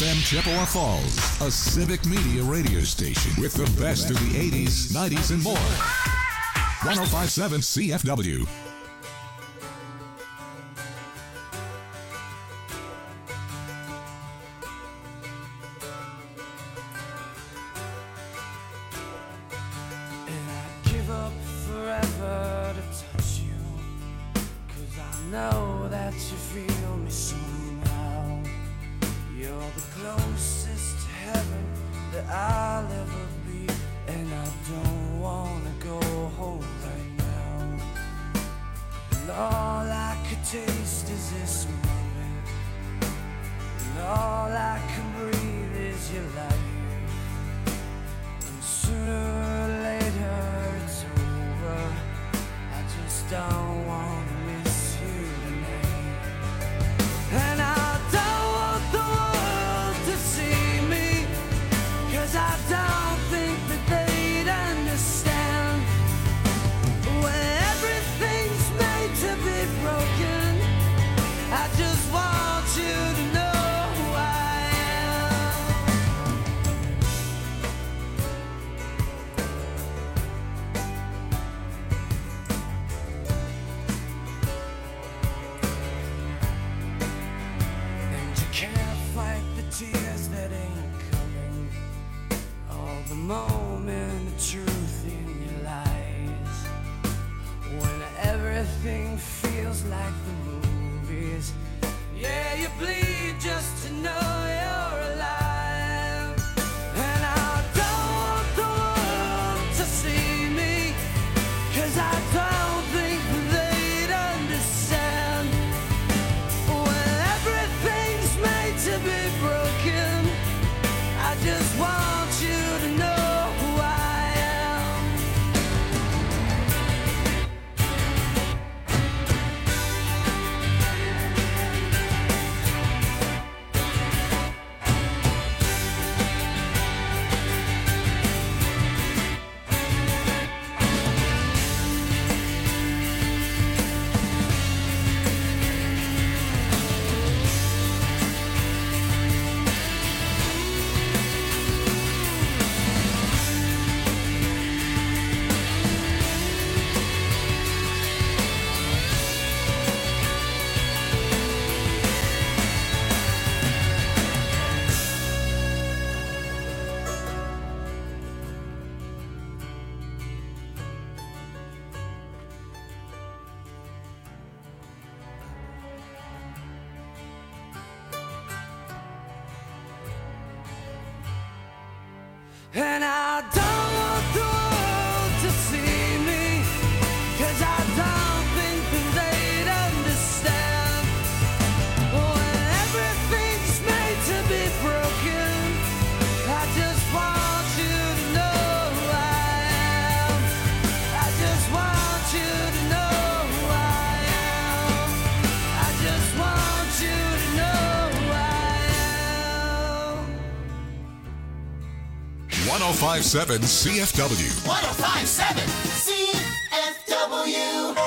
FM Chippewa Falls, a civic media radio station with the best of the 80s, 90s, and more. 105.7 CFW. Know that you feel me somehow. You're the closest to heaven that I'll ever be, and I don't wanna go home right now. And all I could taste is this moment, and all I can breathe is your light. And sooner or later it's over. I just don't wanna. And I don't want the world to see me, 'cause I don't think that they'd understand. When everything's made to be broken, I just want you to know who I tears that ain't coming, all the moment of truth in your lies. When everything feels like the movies, yeah, you bleed just to know you're alive. And I don't want the world to see me, 'cause I don't think they'd understand. When everything's made to be broken, I just want you to know who I am. And I don't want the world to see me, 'cause I don't think that they'd understand. When everything's made to be broken, I just want you to know who I am. I just want you to know who I am. I just want you to know who I am. 105.7 CFW. 105.7 CFW.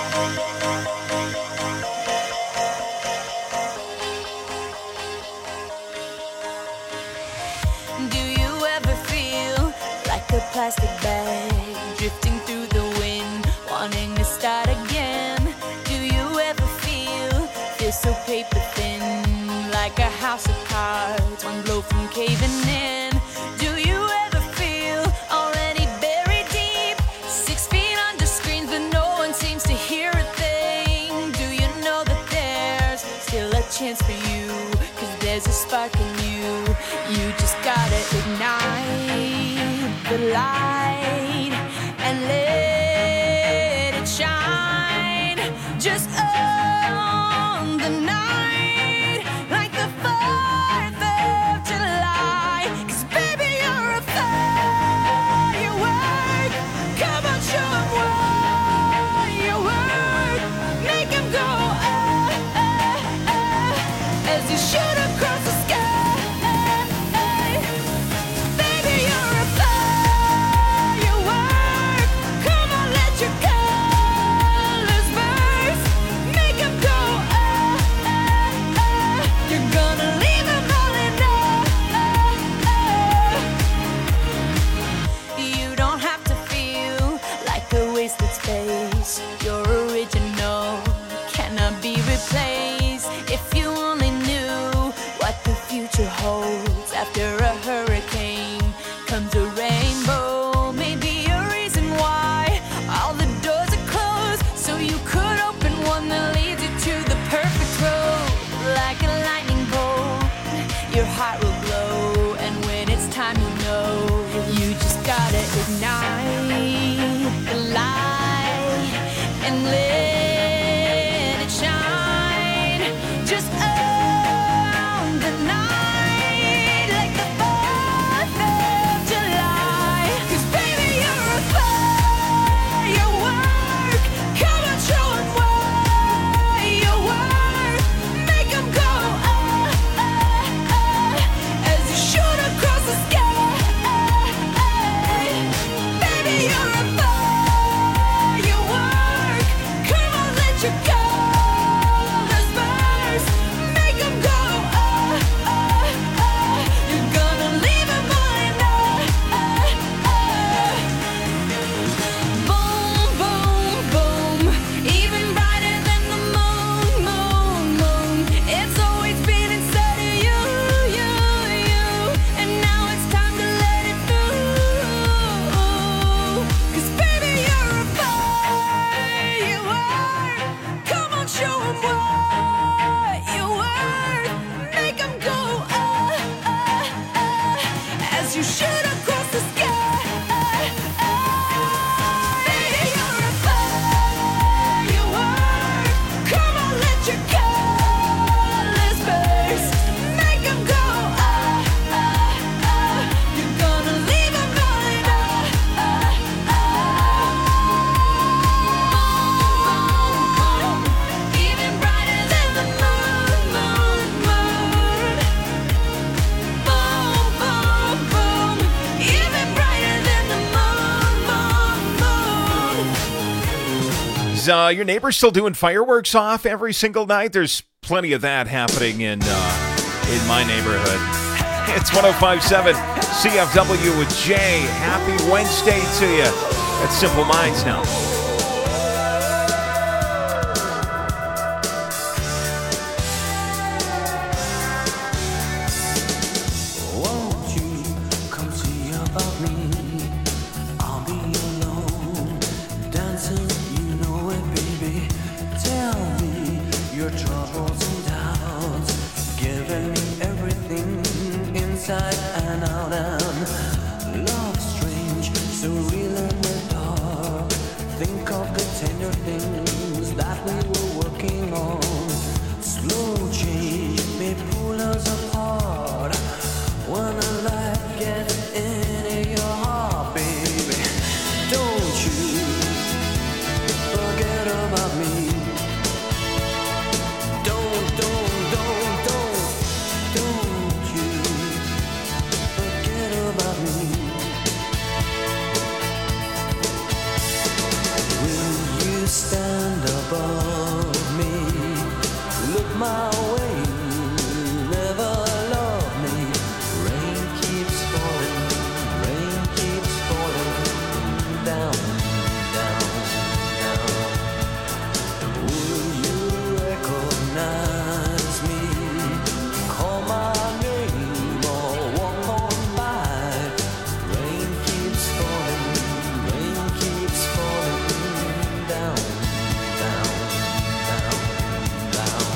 Do you ever feel like a plastic bag drifting through the wind, wanting to start again? Do you ever feel so paper thin, like a house of cards, one blow from caving in? Do you ever feel already buried deep, 6 feet under screens, but no one seems to hear a thing? Do you know that there's still a chance for you, 'cause there's a spark in you? You just gotta ignite the light and let it shine. Just on the night, like the 4th of July. 'Cause baby, you're a firework. Come on, show 'em what you work. Make 'em go, as you shoot across the sky. Baby, you're a firework. holds. After a hurricane comes a rainbow. Maybe a reason why all the doors are closed, so you could open one that leads you to the perfect road. Like a lightning bolt, your heart will glow, and when it's time, you know you just gotta ignite the light and let it shine. Just own the night like the 4th of July. 'Cause baby, you're a firework. Come on, show 'em what you're worth. Make 'em go, as you shoot across the sky. Baby, you're a firework. Come on, let your colors burst. Make 'em go, you're gonna leave 'em behind. Boom, boom, boom, even brighter than the moon, moon, moon. It's always been inside of you, you, you, and now it's time to let it through. 'Cause baby, you're a firework. Come on, show 'em what you're worth. Make 'em go, as you shoot across the sky. Baby, you're a firework. Come on, let your colors burst. Make 'em go, you're gonna leave 'em behind. Even brighter than the moon, moon, moon. Boom, boom, boom, even brighter than the moon, moon, moon. Is your neighbor still doing fireworks off every single night? There's plenty of that happening in my neighborhood. It's 105.7 CFW with Jay. Happy Wednesday to you. That's Simple Minds now. Won't you come see about me? I'll be alone, dancing, you know it, baby. Tell me your troubles and doubts, giving me everything inside and out. And love strange, so real in the dark. Think of the tender things that we were working on. Slow change may pull us apart. When the light gets into your heart, baby, don't you forget about me. Don't you forget about me. Will you stand above me? Look my way, never love me. Rain keeps falling down, down, down. Will you recognize me? Call my name or walk on by. Rain keeps falling down, down, down, down.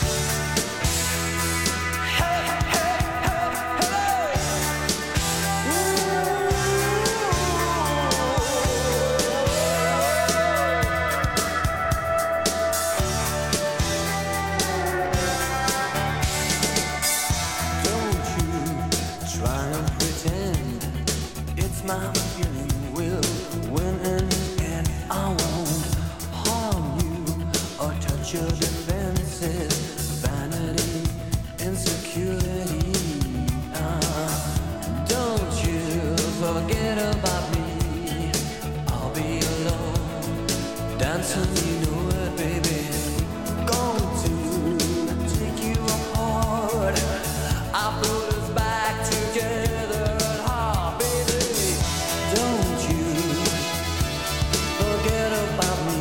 Don't you try and pretend it's my feeling. Will win in the end. I won't harm you or touch your defenses. Vanity, insecurity. Don't you forget about me. I'll be alone, dancing, you know it, baby. Going to take you apart. I put us back together at heart, baby. Don't you forget about me.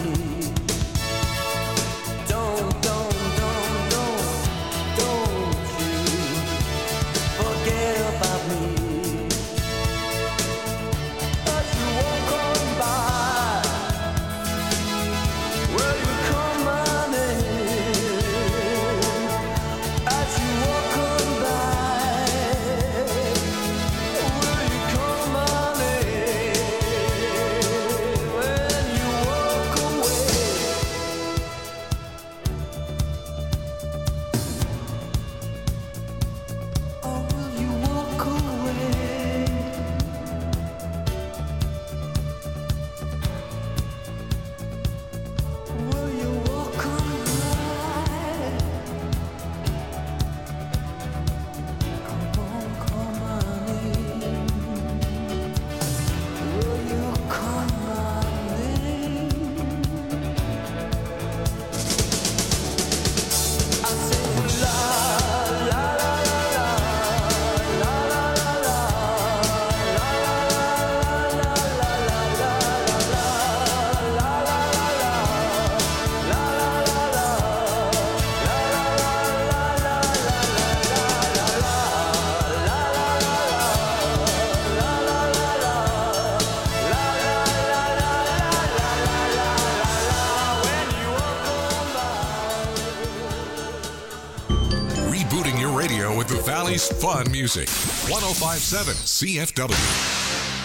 Don't you forget plays fun music. 1057 CFW.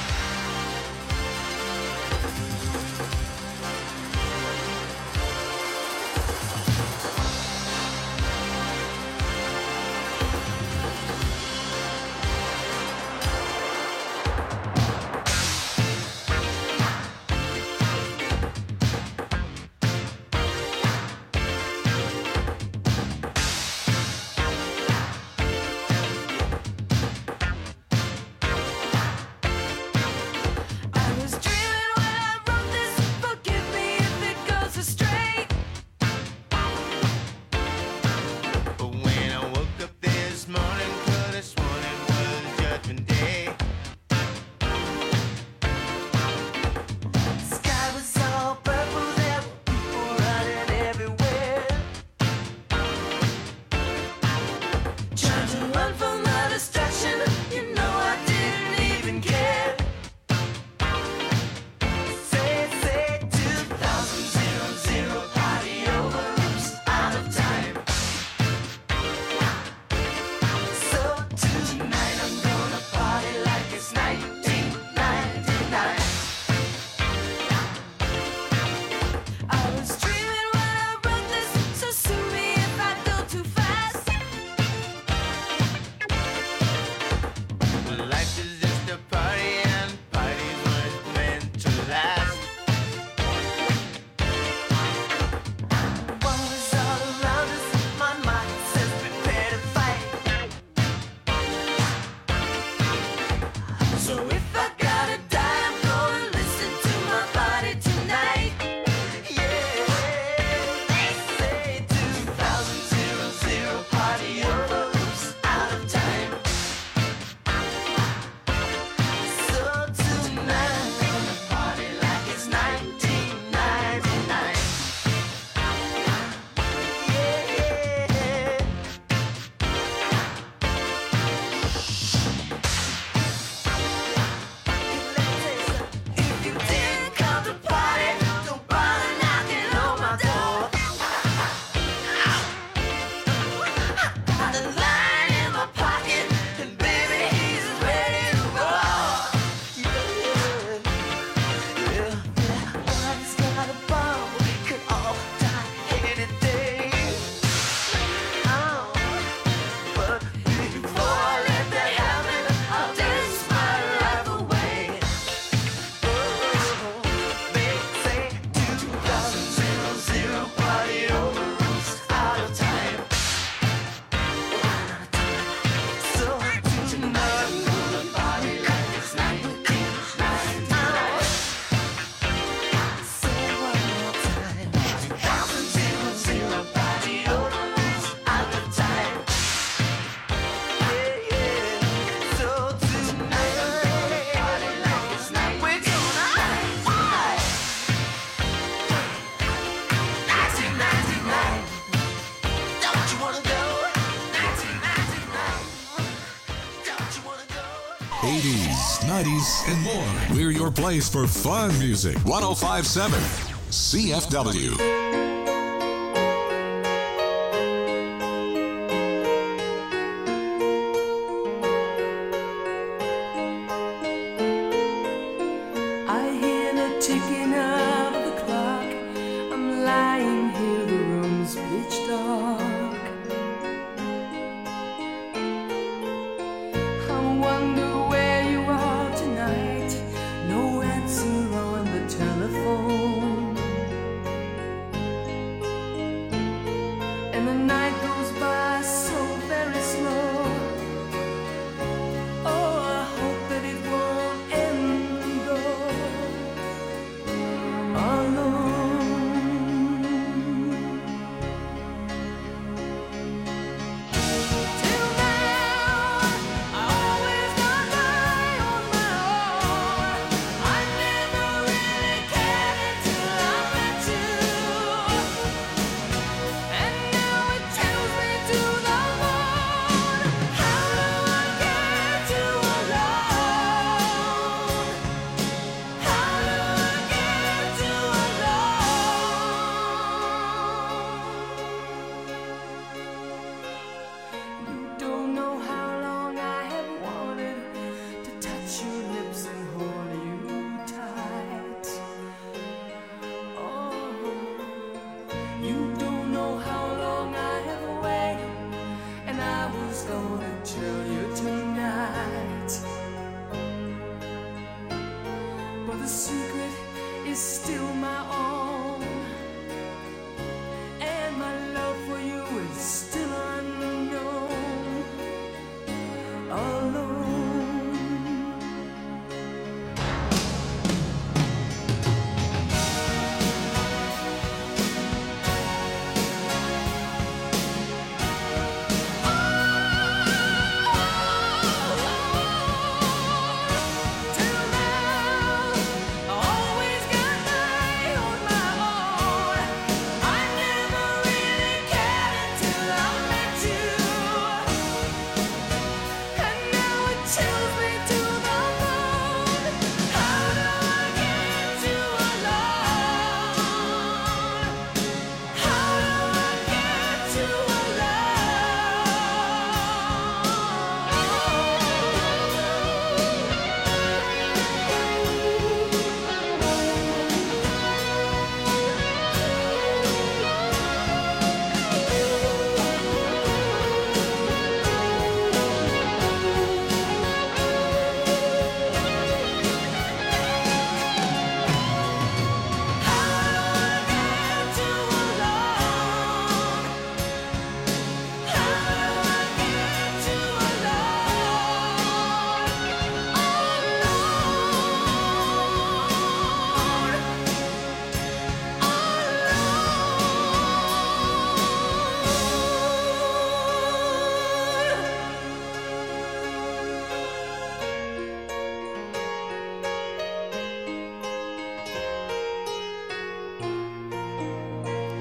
'80s, '90s, and more. We're your place for fun music. 1057 CFW. Telephone.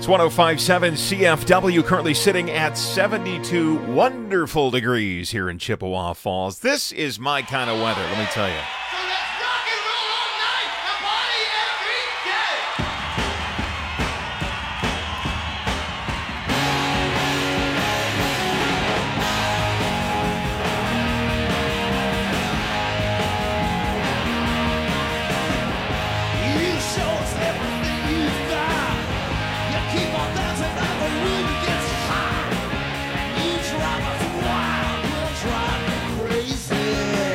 1057 CFW, currently sitting at 72 wonderful degrees here in Chippewa Falls. This is my kind of weather, let me tell you. So let's rock and roll all night and party every day. You show us everything you've got. You keep on dancing and the room gets hot. You drive us wild, we'll drive you crazy.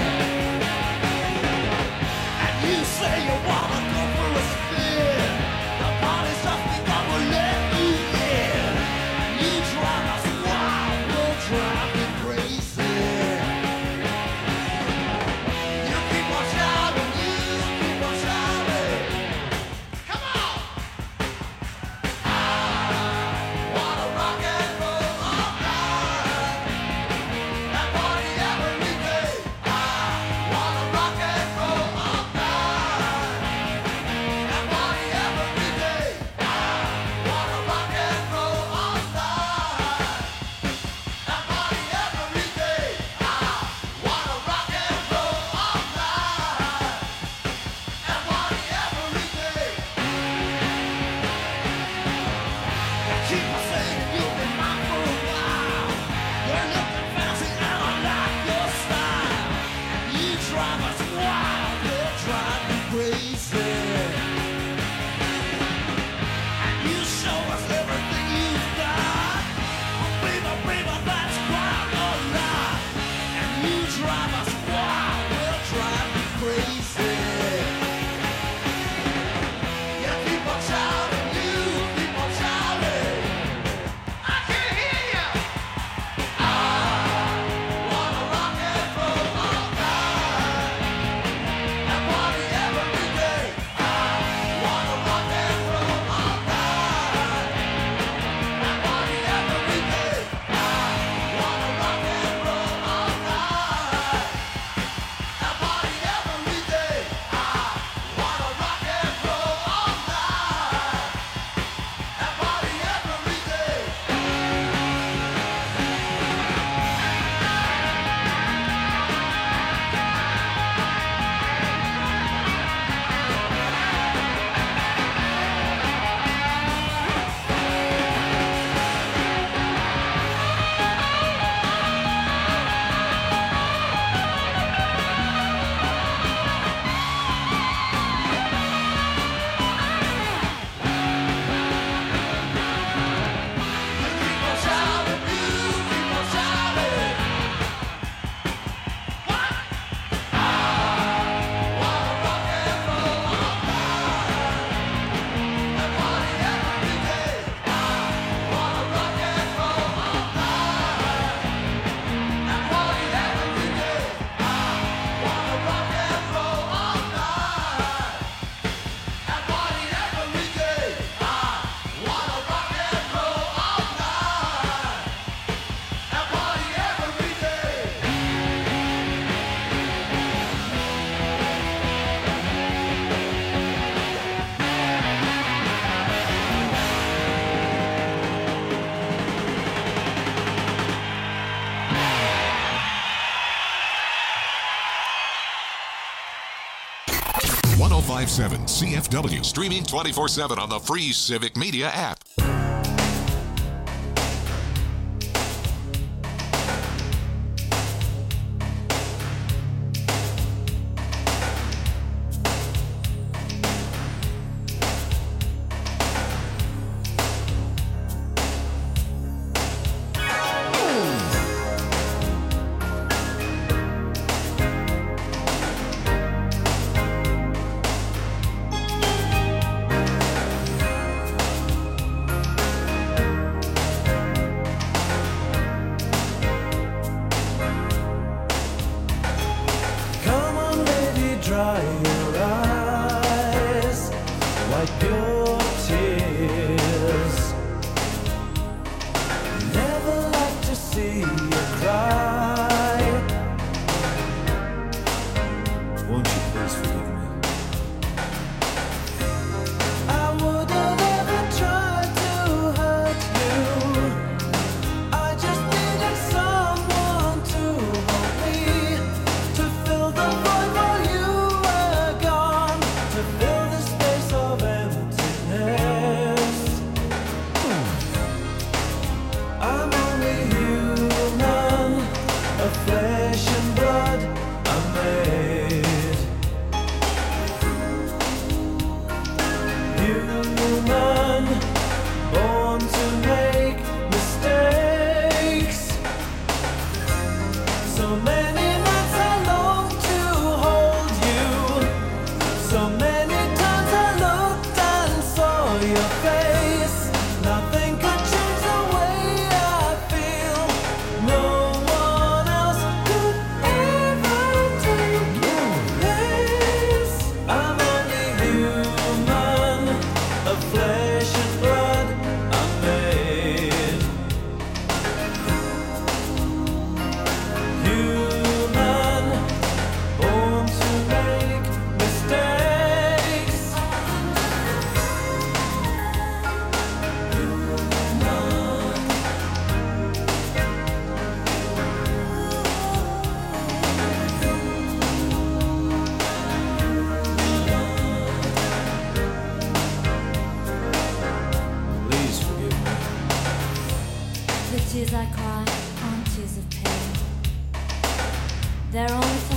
And you say you wanna go for a spin. The party's just begun, we'll let you in. And you drive us wild, we'll drive you crazy. You keep on shouting, you keep on shouting. Come on! Wanna rock and roll all night and party every day. Wanna rock and roll all night and party every day. Wanna rock and roll all night and party every day. Wanna rock and roll all night and party every day. Keep on saying you'll be mine for a while. You're looking fancy and I like your style. And you drive us wild, you'll drive me crazy. And you show us everything you've got. Baby, baby, that's quite a lot. And you drive us wild, we'll drive me crazy. You keep on shouting, you keep on shouting. I can hear you. Wanna rock and roll all night and party every day. Wanna rock and roll all night and party every day. Wanna rock and roll all night and party every day. Wanna rock and roll all night and party every day. You keep on shouting, you keep on shouting. What? Wanna rock and roll all night and party every day. Wanna rock and roll all night and party every day. Wanna rock and roll all night and party every day. Wanna rock and roll all night and party every day. Channel 1057 CFW. Streaming 24/7 on the free Civic Media app. Come on, baby, dry your eyes, wipe your tears. Never like to see you cry. Won't you please forgive me? I would have ever tried to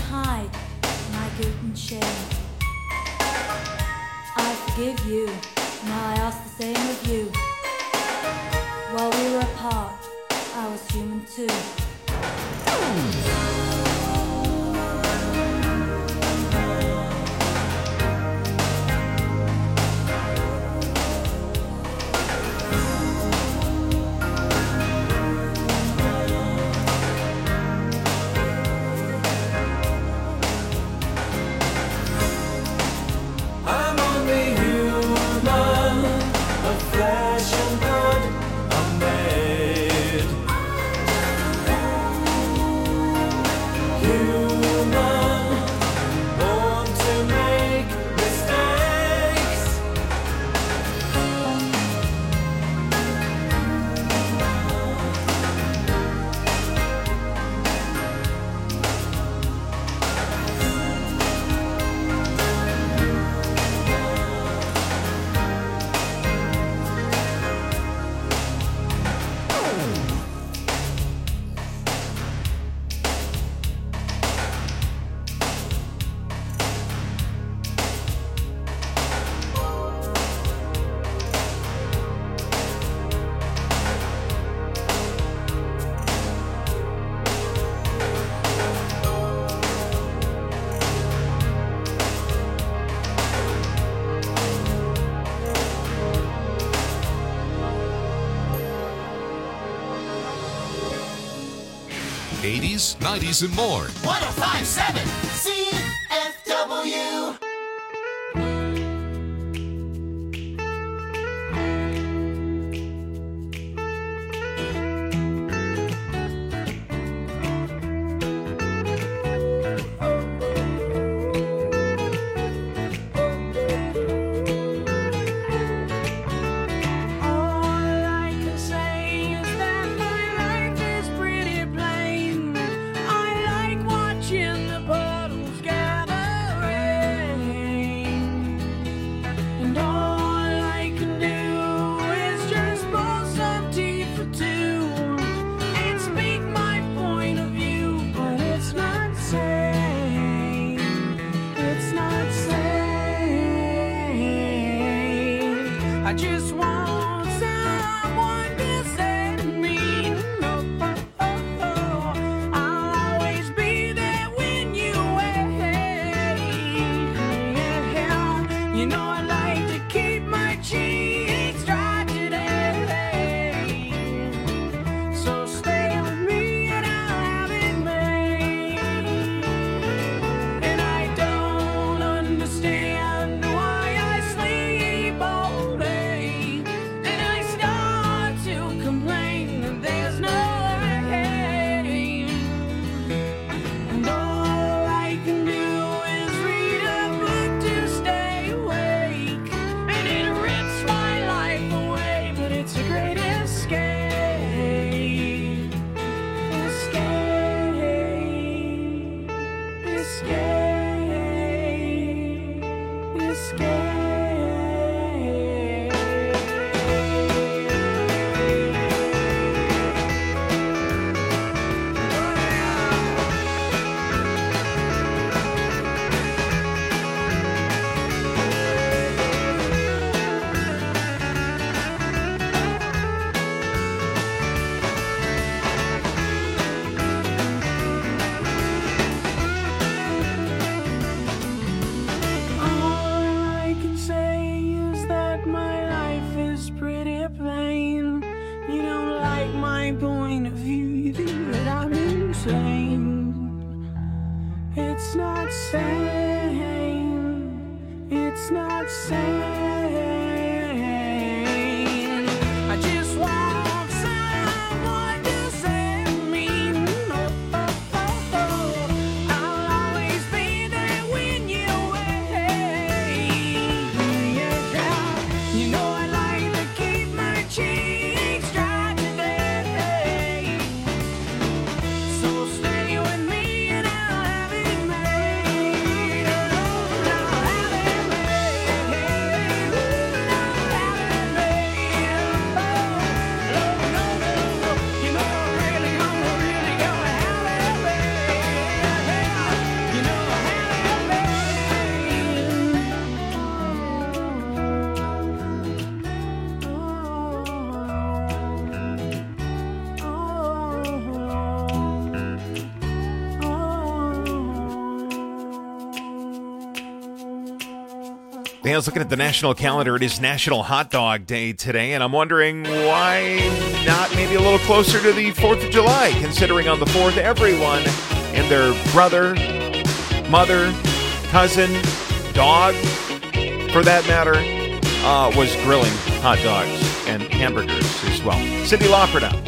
hide my guilt and shame. I forgive you, now I ask the same of you. While we were apart, I was human too. I'm only human, of flesh and blood, I'm made. Human, born to make mistakes. '80s, '90s, and more. 1057 CFW. All I can say is that my life is pretty plain. I like watching the puddles gather rain. And all I can do is just pull some teeth for two and speak my point of view, but it's not sane. It's not sane. I just want someone to set me. No, I'll always be there when you wait. You know I like to keep my cheeks dry today. So stay with me and I'll have it made. And I don't understand why I sleep all day. And I start to complain that there's no rain. And all I can do is read a book to stay awake. And it rips my life away, but it's a great escape. Escape. Escape. Escape. All I can say is that my life is pretty plain. You don't like my point of view, you think that I'm insane. It's not sane. It's not sane. I just want someone to set me. I'll always be there when you wait. You know I like to keep my cheeks dry today. So stay with me and I'll have it made. I'll have it made. I was looking at the national calendar. It is National Hot Dog Day today, and I'm wondering why not maybe a little closer to the 4th of July, considering on the 4th, everyone and their brother, mother, cousin, dog, for that matter, was grilling hot dogs and hamburgers as well. Cyndi Lauper now.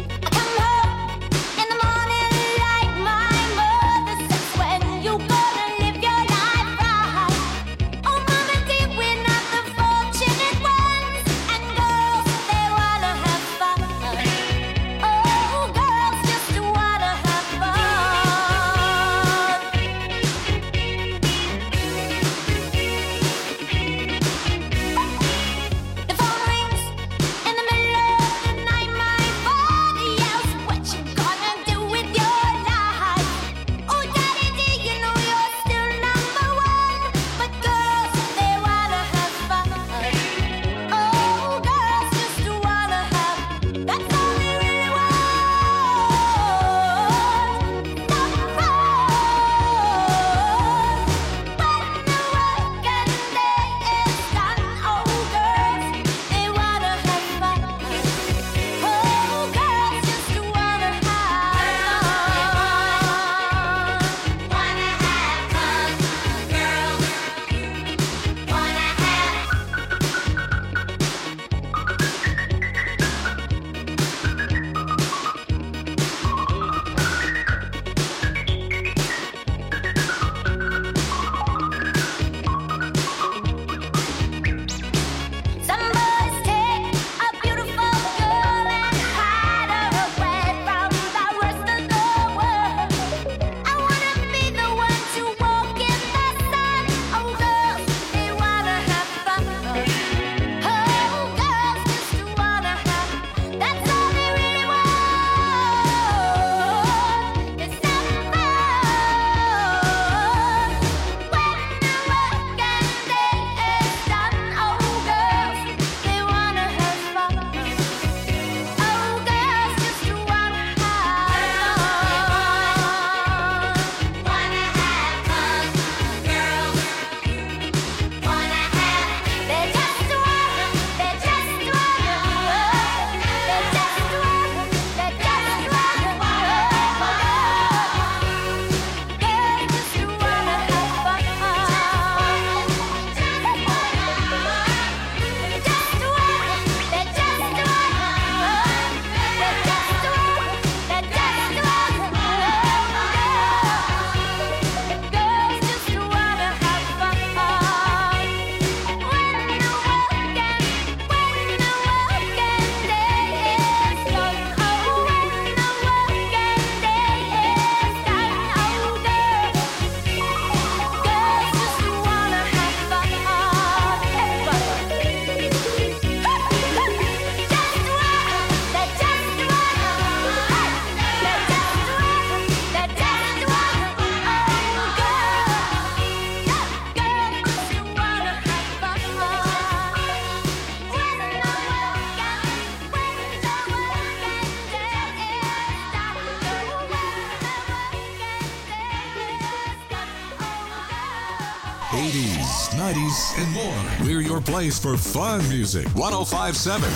And more. We're your place for fun music. 1057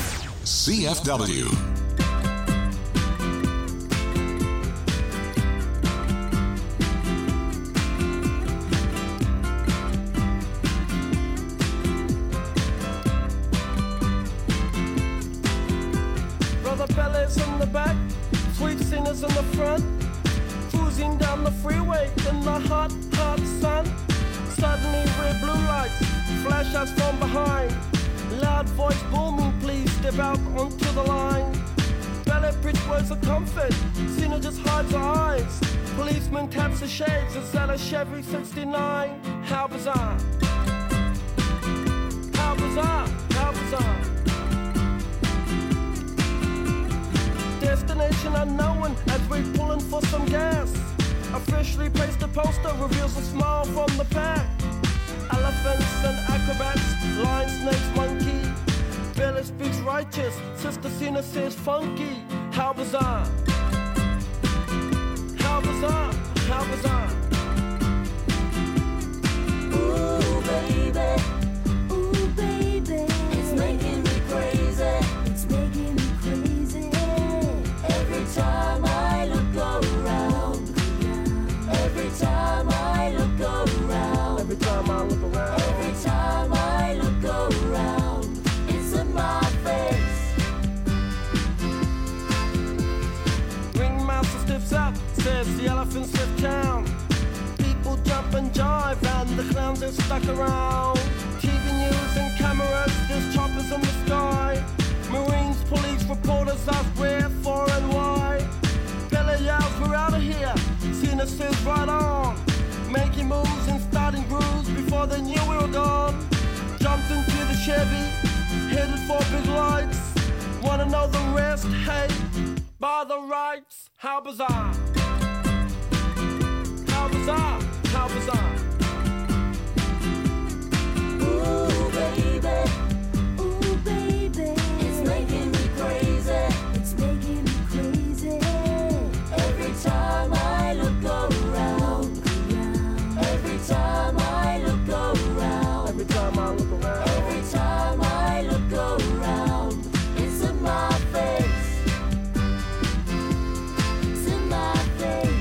CFW. Brother Bellas in the back, sweet singers in the front, cruising down the freeway in the hot, hot sun. Suddenly red blue lights flash us from behind. Loud voice booming, please step out onto the line. Ballet bridge words of comfort, Cena just hides her eyes. Policeman taps the shades, is that a Chevy 69? How bizarre. How bizarre, how bizarre. Destination unknown as we're pulling for some gas. Officially placed a poster, reveals a smile from the pack. Elephants and acrobats, lion, snakes, monkey. Billy speaks righteous, Sister Cena says funky. How bizarre. How bizarre, how bizarre. Ooh, baby. Ooh. clowns are stuck around. TV news and cameras, there's choppers in the sky. Marines, police, reporters ask where, for and why. Belly yells, we're out of here. Cena says right on. Making moves and starting grooves before they knew we were gone. Jumped into the Chevy, headed for big lights. Wanna know the rest? Hey, by the rights, how bizarre. How bizarre, how bizarre. Ooh, baby, it's making me crazy. It's making me crazy. Every time I look around. Every time I look around. Every time I look around. Every time I look around. It's in my face. It's in my face.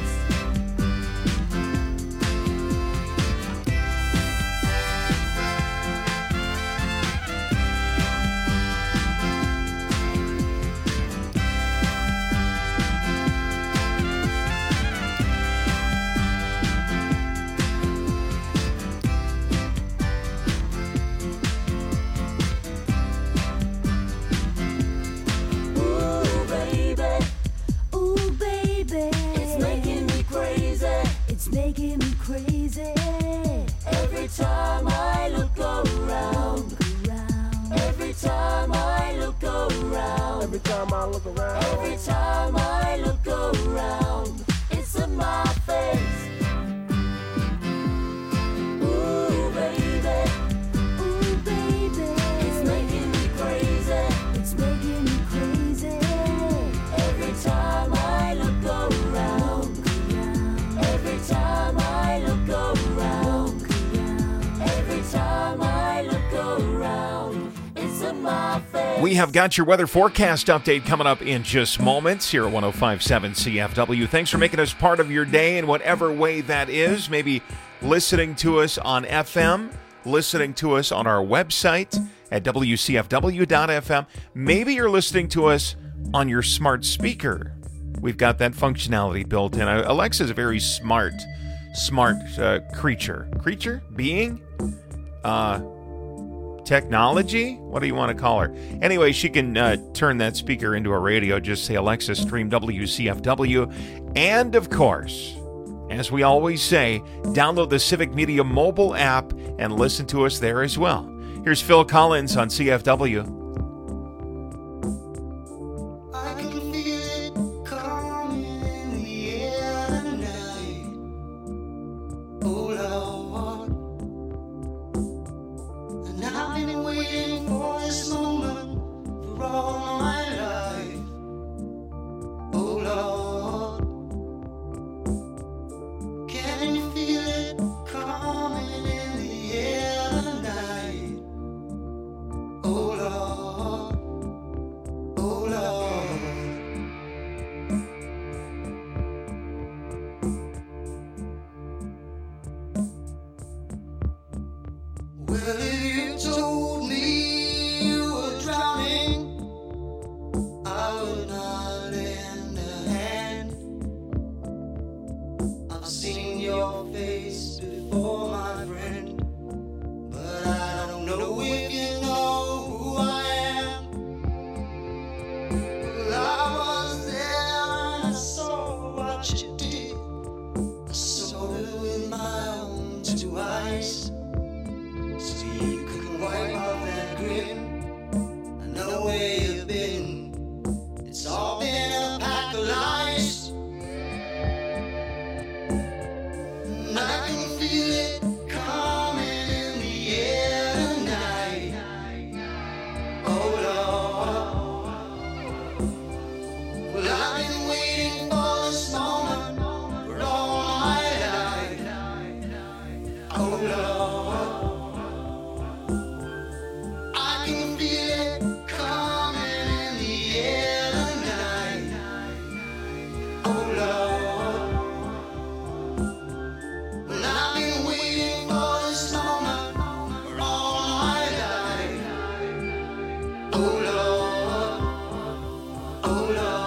It's making me crazy. Every time I look around. Every time I look around. Every time I look around. Every time I look around. It's in my face. Ooh, baby. It's making me crazy. It's making me crazy. Every time I look around. Every time I look around. Every time I look around. It's in my face. We have got your weather forecast update coming up in just moments here at 105.7 CFW. Thanks for making us part of your day in whatever way that is. Maybe listening to us on FM, listening to us on our website at WCFW.FM. Maybe you're listening to us on your smart speaker. We've got that functionality built in. Alexa's a very smart creature. Being? Technology? What do you want to call her? Anyway, she can turn that speaker into a radio. Just say, Alexa, stream WCFW. And, of course, as we always say, download the Civic Media mobile app and listen to us there as well. Here's Phil Collins on CFW. I can feel it coming in the air tonight. Oh Lord, and I've been waiting for this moment for all my life. Oh Lord, can you feel it coming in the air tonight? Oh Lord. Oh Lord, well, if you told me you were drowning, I would not lend a hand. I've seen your face before, my friend, but I don't know if you know who I am. Well, I was there and I saw what you did. I saw it with my own two eyes. So you couldn't wipe off that grin. I know where you've been. It's all been a pack of lies. And I can feel it coming in the air tonight. Oh Lord, well, I've been waiting for this moment for all my life. Oh Lord, I can feel it coming in the air tonight. Oh Lord, well, I've been waiting for this moment for all my life. Oh Lord, oh Lord.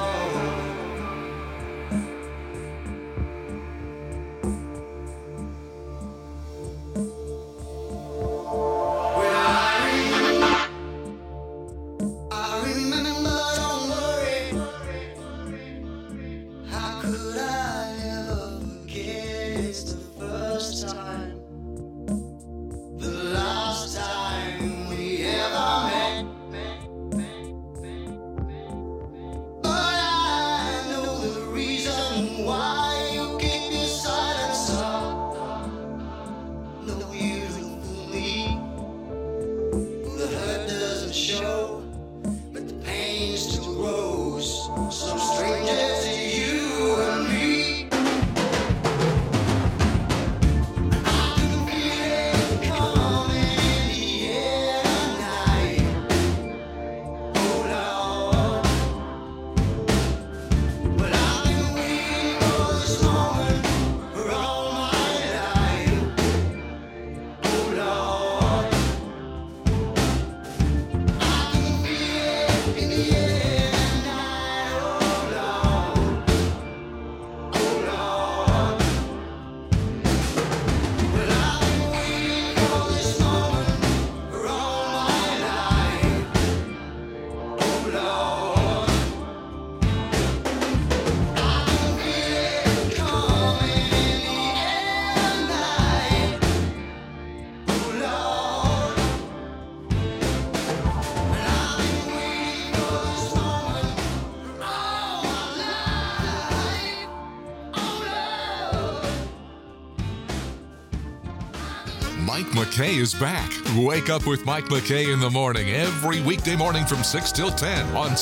Mike McKay is back. Wake up with Mike McKay in the morning every weekday morning from 6 till 10 on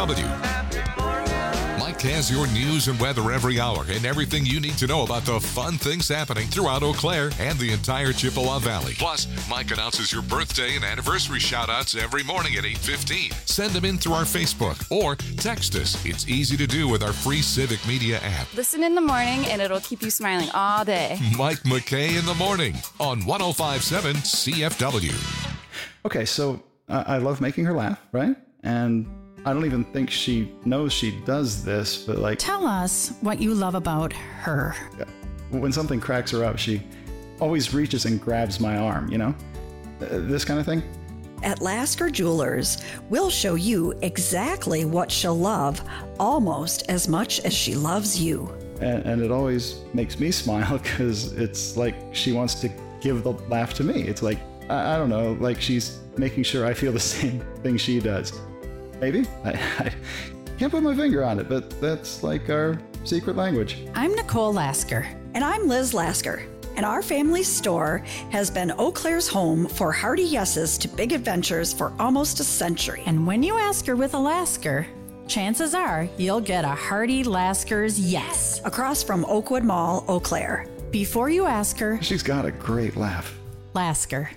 CFW. Mike has your news and weather every hour and everything you need to know about the fun things happening throughout Eau Claire and the entire Chippewa Valley. Plus, Mike announces your birthday and anniversary shout-outs every morning at 8:15. Send them in through our Facebook or text us. It's easy to do with our free Civic Media app. Listen in the morning and it'll keep you smiling all day. Mike McKay in the morning on 105.7 CFW. Okay, so I love making her laugh, right? And I don't even think she knows she does this, but like... Tell us what you love about her. When something cracks her up, she always reaches and grabs my arm, you know? This kind of thing. At Lasker Jewelers, we'll show you exactly what she'll love almost as much as she loves you. And it always makes me smile because it's like she wants to give the laugh to me. It's like, I don't know, like she's making sure I feel the same thing she does. Maybe? I can't put my finger on it, but that's like our secret language. I'm Nicole Lasker. And I'm Liz Lasker. And our family store has been Eau Claire's home for hearty yeses to big adventures for almost a century. And when you ask her with a Lasker, chances are you'll get a hearty Lasker's yes. Across from Oakwood Mall, Eau Claire. Before you ask her, she's got a great laugh. Lasker.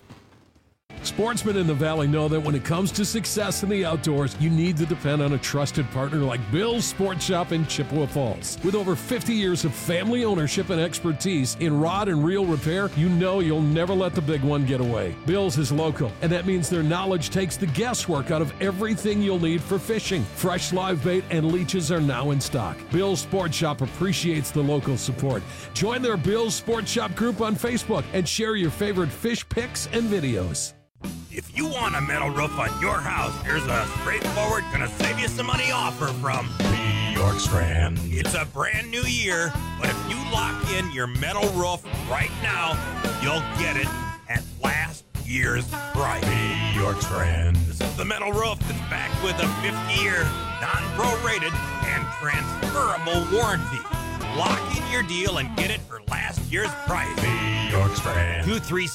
Sportsmen in the Valley know that when it comes to success in the outdoors, you need to depend on a trusted partner like Bill's Sports Shop in Chippewa Falls. With over 50 years of family ownership and expertise in rod and reel repair, you know you'll never let the big one get away. Bill's is local, and that means their knowledge takes the guesswork out of everything you'll need for fishing. Fresh live bait and leeches are now in stock. Bill's Sports Shop appreciates the local support. Join their Bill's Sports Shop group on Facebook and share your favorite fish pics and videos. If you want a metal roof on your house, here's a straightforward, gonna save you some money offer from Bjorkstrand. It's a brand new year, but if you lock in your metal roof right now, you'll get it at last year's price. Bjorkstrand. This is the metal roof that's backed with a 50-year, non-prorated, and transferable warranty. Lock in your deal and get it for last year's price. Bjorkstrand.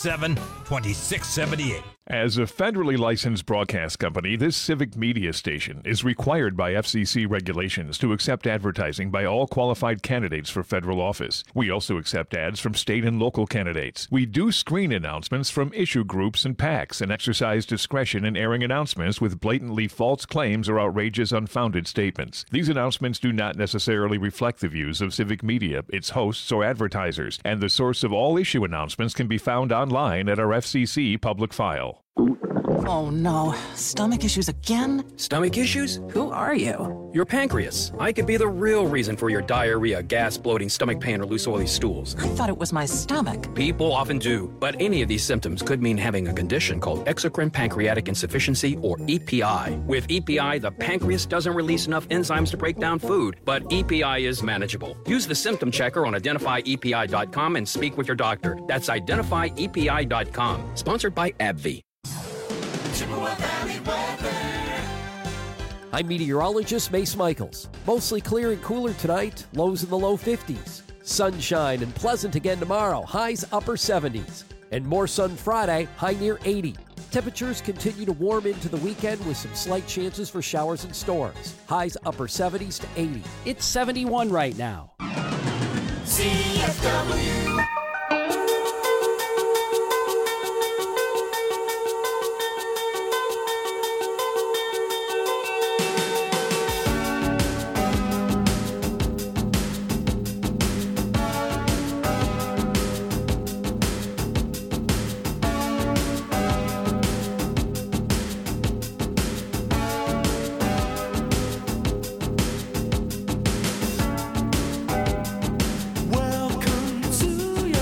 237-2678. As a federally licensed broadcast company, this civic media station is required by FCC regulations to accept advertising by all qualified candidates for federal office. We also accept ads from state and local candidates. We do screen announcements from issue groups and PACs and exercise discretion in airing announcements with blatantly false claims or outrageous, unfounded statements. These announcements do not necessarily reflect the views of civic media, its hosts, or advertisers, and the source of all issue announcements can be found online at our FCC public file. Oh no, stomach issues again? Stomach issues? Who are you? Your pancreas. I could be the real reason for your diarrhea, gas, bloating, stomach pain, or loose oily stools. I thought it was my stomach. People often do, but any of these symptoms could mean having a condition called exocrine pancreatic insufficiency, or EPI. With EPI, the pancreas doesn't release enough enzymes to break down food, but EPI is manageable. Use the symptom checker on identifyepi.com and speak with your doctor. That's identifyepi.com. Sponsored by AbbVie. I'm meteorologist Mace Michaels. Mostly clear and cooler tonight, lows in the low 50s. Sunshine and pleasant again tomorrow, highs upper 70s. And more sun Friday, high near 80. Temperatures continue to warm into the weekend with some slight chances for showers and storms. Highs upper 70s to 80. It's 71 right now. CFW. Welcome to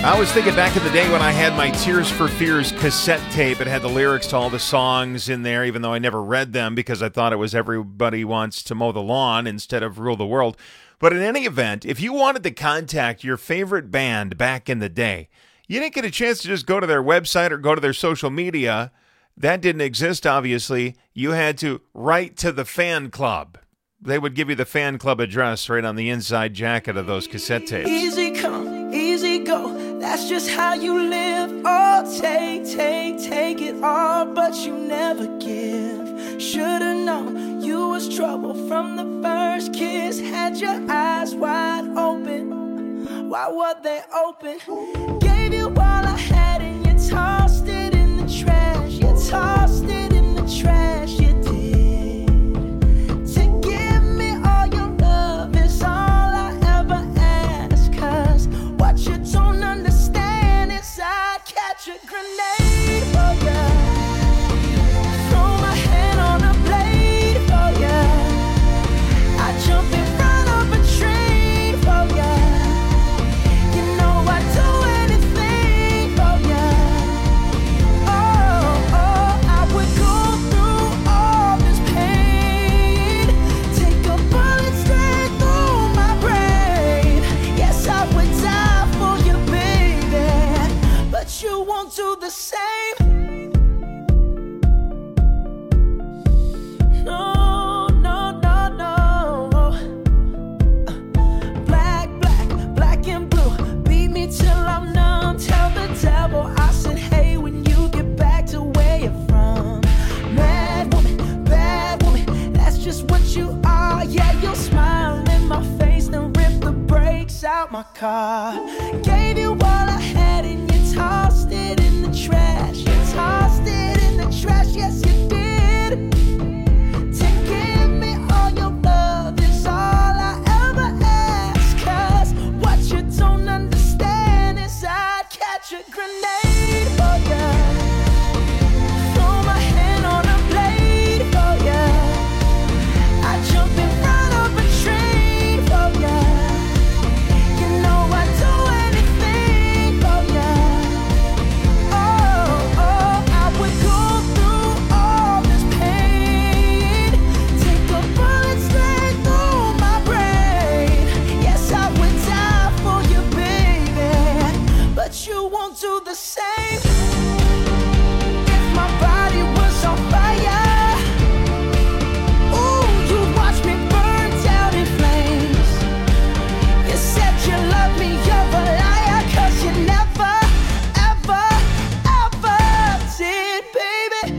I was thinking back in the day when I had my Tears for Fears cassette tape. It had the lyrics to all the songs in there, even though I never read them because I thought it was Everybody Wants to Mow the Lawn instead of Rule the World. But in any event, if you wanted to contact your favorite band back in the day, you didn't get a chance to just go to their website or go to their social media. That didn't exist, obviously. You had to write to the fan club. They would give you the fan club address right on the inside jacket of those cassette tapes. Easy come, easy go, that's just how you live. Oh, take it all, but you never give. Should've known you was trouble from the first kiss. Had your eyes wide open, why were they open? Gave you all I had and you tossed it in the trash. You tossed it in the trash, you did. Don't understand is I'd catch a grenade for ya. Throw my hand on a blade for ya. I jump in front of a train for ya. You know I'd do anything for ya. Oh, I would go through all this pain. Take a bullet straight through my brain. Yes, I would die. But you won't do the same. No, no, no, no. Black and blue. Beat me till I'm numb. Tell the devil I said, hey, when you get back to where you're from. Bad woman, that's just what you are. Yeah, you'll smile in my face, then rip the brakes out my car. Gave you all I had and you tossed it in the trash. You tossed it in the trash, yes you did. To give me all your love is all I ever ask. 'Cause what you don't understand is I'd catch a grenade for ya. Throw my hand on a blade for ya. I jump in front of a train for ya. You know I'd do anything for ya. Oh, I would go through all this pain. Take a bullet straight through my brain. Yes, I would die for you, baby. But you won't do the same. If my body was on fire, ooh, you'd watch me burn down in flames. You said you love me, you're a liar. 'Cause you never, ever, ever did, baby.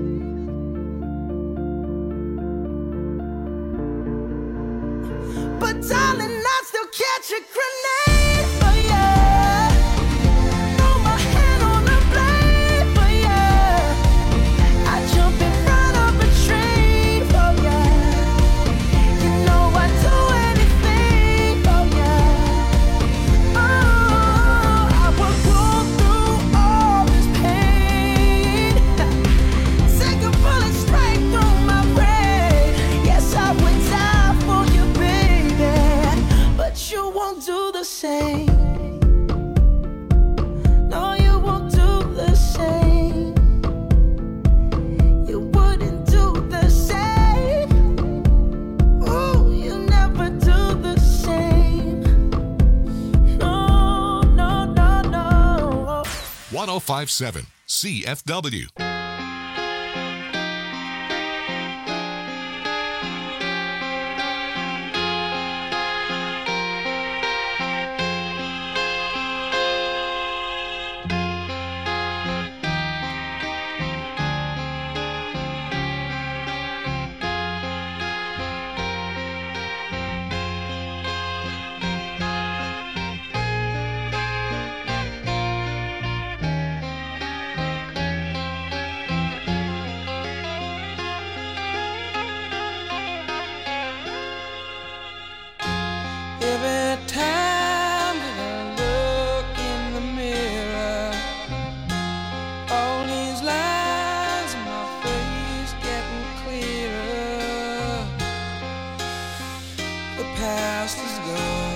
But darling, I'd still catch a grenade for ya. Throw my hand on a blade for ya. I jump in front of a train for ya. You know I'd do anything for ya. Oh, I would go through all this pain. Take a bullet straight through my brain. Yes, I would die for you, baby. But you won't do the same. No, you won't do the same. You wouldn't do the same. Ooh, you never do the same. No, no, no, no. 1057 CFW. Every time that I look in the mirror, all these lines in my face getting clearer. The past is gone.